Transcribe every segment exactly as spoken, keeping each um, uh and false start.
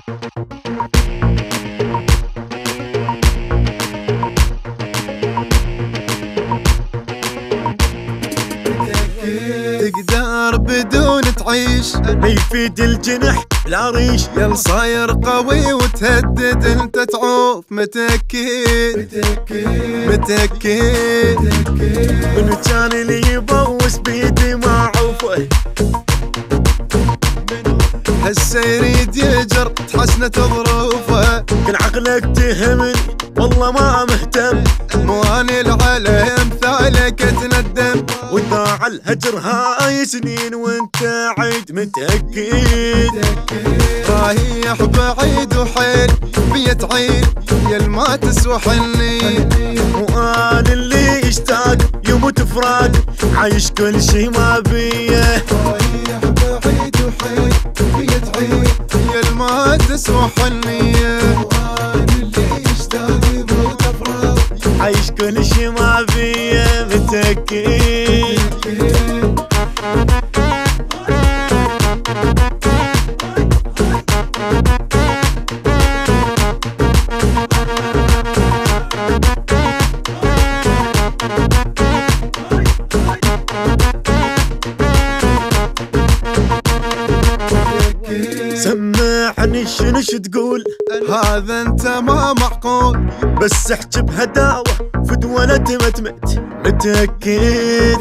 تقدر بدون تعيش ما يفيد الجنح لا ريش، يل صاير قوي وتهدد انت تعوف متأكد متأكد متأكد من كان اللي يبوس بيدي ما عوفه، هسه يريد يجر تحسنة ظروفه، كل عقلك تهمني والله ما مهتم، مو اني العلى امثالك اتندم، ودا على الهجر هاي سنين وانت عيد متأكد، رايح بعيد وحيل بيت عيد يل ما تسوى حني، وانا اللي يشتاق يموت فراق عايش كل شي ما بيه، رايح بعيد وحيل بيت عيد يل ما تسوى حني، وانا اللي يشتاق يموت فراق عايش كل شي ما بيه متأكد. سمعني شنش تقول هذا انت ما معقول، بس احكي بهداوة فدوة لا تمتمت متأكد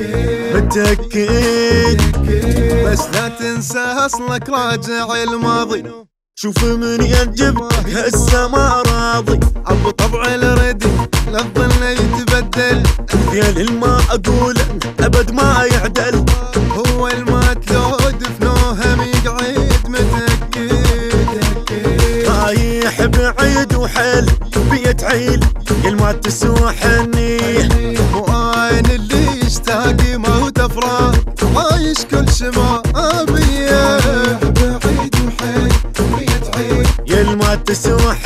متأكد، بس لا تنسى اصلك راجع الماضي، شوف من ينجبك هسه ما راضي، ابو طبع الردي لا تظن يتبدل، يا للما اقول ابد ما يعدل، هو المات لو دفنوهم يقعد متأكد، رايح بعيد وحيل بيت عيل يل ما تسوى حني، وانا اللي يشتاق موت افراق عايش كل شمابيه، بعيد وحيل بيت عيل يل ما تسوى